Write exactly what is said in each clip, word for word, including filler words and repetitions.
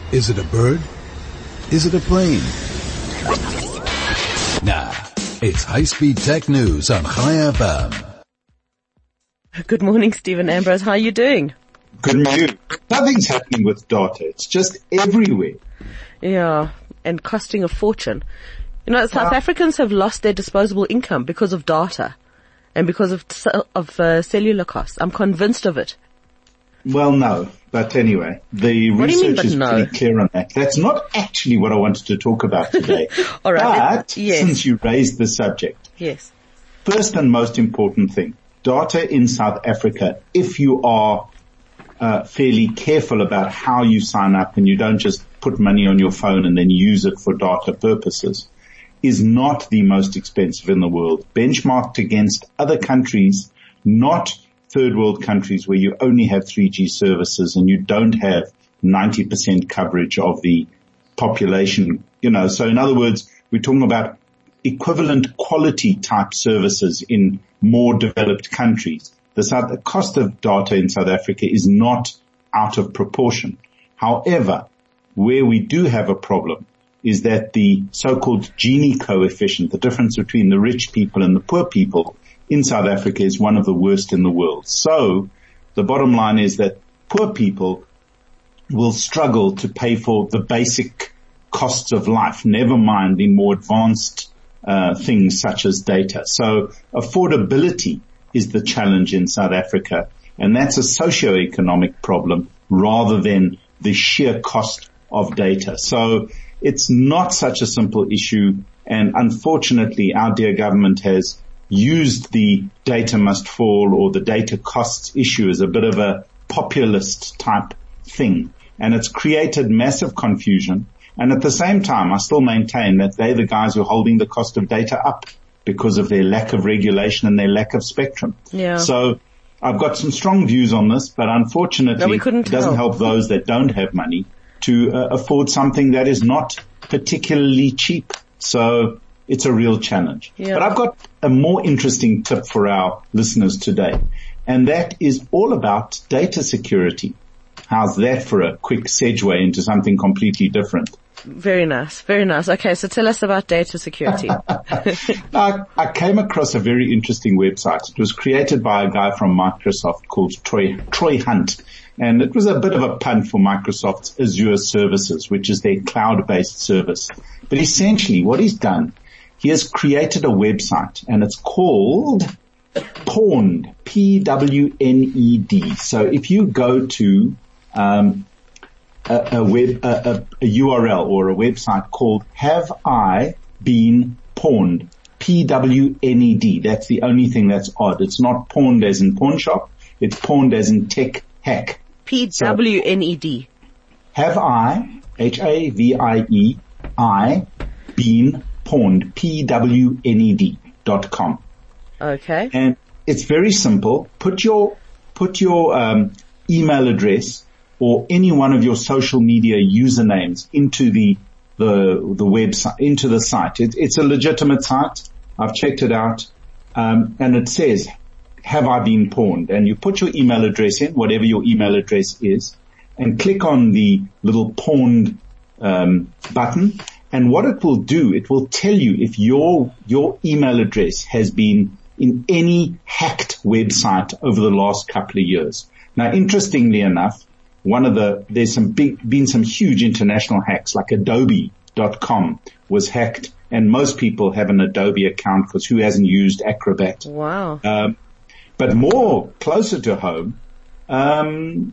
Is it a bird? Is it a plane? Nah, it's high-speed tech news on Chai F M. Good morning, Stephen Ambrose. How are you doing? Good morning. Nothing's happening with data. It's just everywhere. Yeah, and costing a fortune. You know, South uh, Africans have lost their disposable income because of data and because of of uh, cellular costs. I'm convinced of it. Well, no. But anyway, the what research do you mean, is no? pretty clear on that. That's not actually what I wanted to talk about today. All right. But yes. since you raised the subject, yes. First and most important thing, data in South Africa, if you are uh, fairly careful about how you sign up and you don't just put money on your phone and then use it for data purposes, is not the most expensive in the world. Benchmarked against other countries, not third world countries where you only have three G services and you don't have ninety percent coverage of the population, you know. So in other words, we're talking about equivalent quality type services in more developed countries. The, South, the cost of data in South Africa is not out of proportion. However, where we do have a problem is that the so-called Gini coefficient, the difference between the rich people and the poor people in South Africa, is one of the worst in the world. So the bottom line is that poor people will struggle to pay for the basic costs of life, never mind the more advanced uh, things such as data. So affordability is the challenge in South Africa, and that's a socio-economic problem rather than the sheer cost of data. So it's not such a simple issue, and unfortunately our dear government has used the data must fall or the data costs issue as a bit of a populist type thing. And it's created massive confusion. And at the same time, I still maintain that they're the guys who are holding the cost of data up because of their lack of regulation and their lack of spectrum. Yeah. So I've got some strong views on this, but unfortunately no, we couldn't it doesn't tell. help those that don't have money to uh, afford something that is not particularly cheap. So it's a real challenge. Yeah. But I've got a more interesting tip for our listeners today, and that is all about data security. How's that for a quick segue into something completely different? Very nice, very nice. Okay, so tell us about data security. I, I came across a very interesting website. It was created by a guy from Microsoft called Troy, Troy Hunt. And it was a bit of a pun for Microsoft's Azure services, which is their cloud-based service. But essentially what he's done, he has created a website, and it's called Pwned, P W N E D. So if you go to um, a, a web a, a, a U R L or a website called Have I Been Pwned, P W N E D. That's the only thing that's odd. It's not pawned as in pawn shop. It's pawned as in tech hack. P W N E D. So, have I, H A V I E, I, been Pwned, P W N E D dot com. Okay. And it's very simple. Put your, put your, um, email address or any one of your social media usernames into the, the, the website, into the site. It, it's a legitimate site. I've checked it out. Um, and it says, have I been pawned? And you put your email address in, whatever your email address is, and click on the little pawned, um, button. And what it will do, it will tell you if your, your email address has been in any hacked website over the last couple of years. Now, interestingly enough, one of the, there's some big, been some huge international hacks, like Adobe dot com was hacked, and most people have an Adobe account because who hasn't used Acrobat? Wow. Um, but more closer to home, um,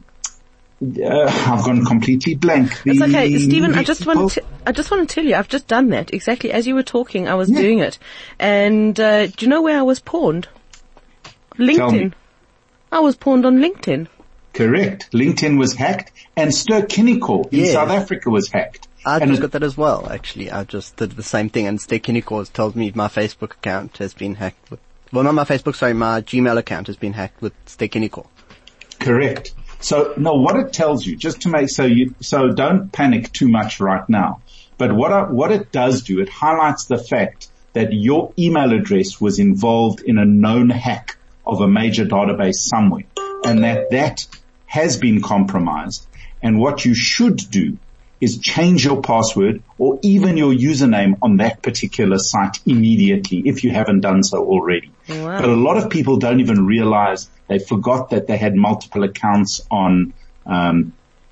Uh, I've gone completely blank. It's okay, Stephen. I just want to. I just want to tell you, I've just done that exactly as you were talking. I was yeah. doing it, and uh, do you know where I was pawned? LinkedIn. I was pawned on LinkedIn. Correct. LinkedIn was hacked, and Ster-Kinekor in yeah. South Africa was hacked. I and just it, got that as well. Actually, I just did the same thing, and Ster-Kinekor told me my Facebook account has been hacked. With, well, not my Facebook. Sorry, my Gmail account has been hacked with Ster-Kinekor. Correct. So, no, what it tells you, just to make, so you, so don't panic too much right now. But what, I, what it does do, it highlights the fact that your email address was involved in a known hack of a major database somewhere, and that that has been compromised. And what you should do is change your password or even your username on that particular site immediately if you haven't done so already. Wow. But a lot of people don't even realize they forgot that they had multiple accounts on, um,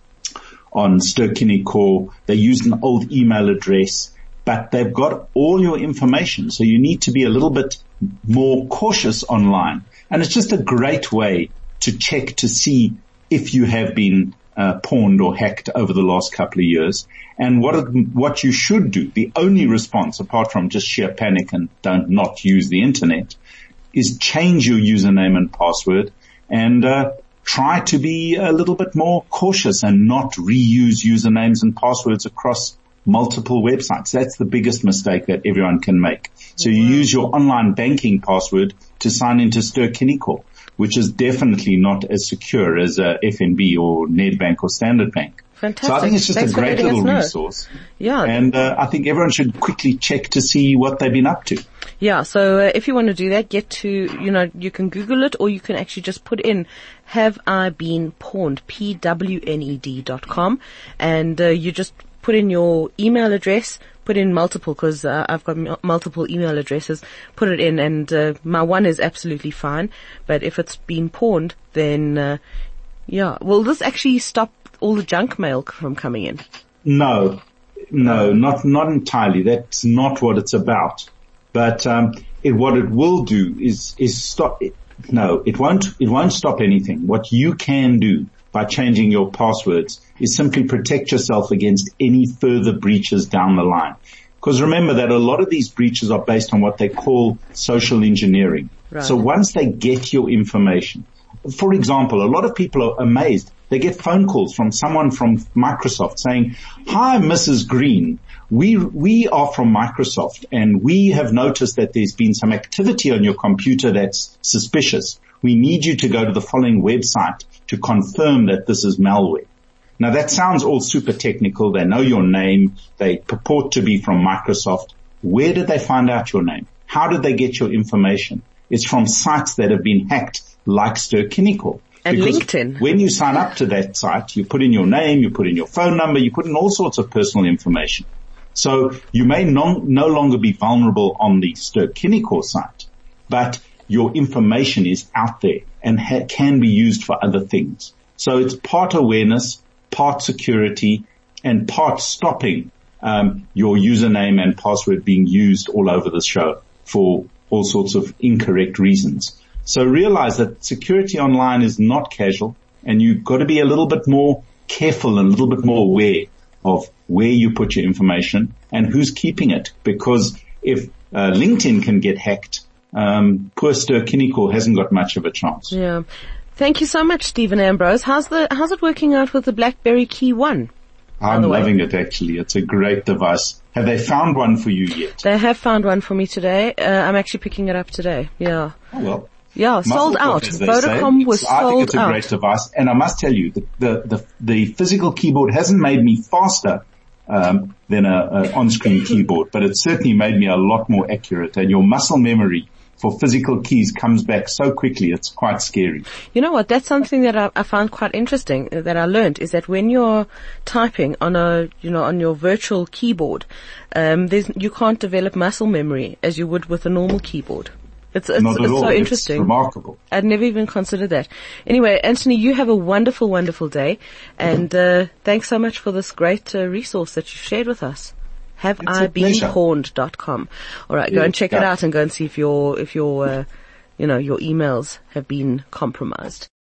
on Ster-Kinekor. They used an old email address, but they've got all your information. So you need to be a little bit more cautious online. And it's just a great way to check to see if you have been uh, pawned or hacked over the last couple of years. And what it, what you should do, the only response apart from just sheer panic and don't not use the internet, is change your username and password and uh, try to be a little bit more cautious and not reuse usernames and passwords across multiple websites. That's the biggest mistake that everyone can make. So you use your online banking password to sign into Ster-Kinekor, which is definitely not as secure as uh, F N B or Nedbank or Standard Bank. Fantastic. So I think it's just Thanks a great little resource. Yeah. And uh, I think everyone should quickly check to see what they've been up to. Yeah, so uh, if you want to do that, get to, you know, you can Google it or you can actually just put in, have I been pawned, P W N E D dot com, and uh, you just put in your email address, put in multiple, because uh, I've got m- multiple email addresses, put it in, and uh, my one is absolutely fine, but if it's been pawned, then, uh, yeah, will this actually stop all the junk mail from coming in? No, no, not not entirely. That's not what it's about. But um, it, what it will do is is stop. It, no, it won't. It won't stop anything. What you can do by changing your passwords is simply protect yourself against any further breaches down the line. Because remember that a lot of these breaches are based on what they call social engineering. Right. So once they get your information, for example, a lot of people are amazed. They get phone calls from someone from Microsoft saying, "Hi, Missus Green. We, we are from Microsoft and we have noticed that there's been some activity on your computer that's suspicious. We need you to go to the following website to confirm that this is malware." Now that sounds all super technical. They know your name. They purport to be from Microsoft. Where did they find out your name? How did they get your information? It's from sites that have been hacked like Ster-Kinekor. And because LinkedIn. When you sign up to that site, you put in your name, you put in your phone number, you put in all sorts of personal information. So you may non, no longer be vulnerable on the Ster-Kinekor site, but your information is out there and ha- can be used for other things. So it's part awareness, part security, and part stopping um, your username and password being used all over the show for all sorts of incorrect reasons. So realize that security online is not casual, and you've got to be a little bit more careful and a little bit more aware of where you put your information and who's keeping it. Because if uh, LinkedIn can get hacked, um, poor Ster-Kinekor hasn't got much of a chance. Yeah. Thank you so much, Stephen Ambrose. How's the how's it working out with the BlackBerry Key One? I'm loving it, actually. It's a great device. Have they found one for you yet? They have found one for me today. Uh, I'm actually picking it up today. Yeah. Oh, well. Yeah, sold out. Vodacom was sold out. I think it's a great device, and I must tell you, the the the, the physical keyboard hasn't made me faster um, than a, a on-screen keyboard, but it certainly made me a lot more accurate. And your muscle memory for physical keys comes back so quickly, it's quite scary. You know what? That's something that I, I found quite interesting uh, that I learned is that when you're typing on a, you know, on your virtual keyboard, um, there's you can't develop muscle memory as you would with a normal keyboard. It's, it's, Not at it's all. so interesting. It's remarkable. I'd never even considered that. Anyway, Anthony, you have a wonderful, wonderful day, and uh, thanks so much for this great uh, resource that you shared with us. have I been pawned dot com. All right, go yeah, and check yeah. it out and go and see if your if your uh, you know your emails have been compromised.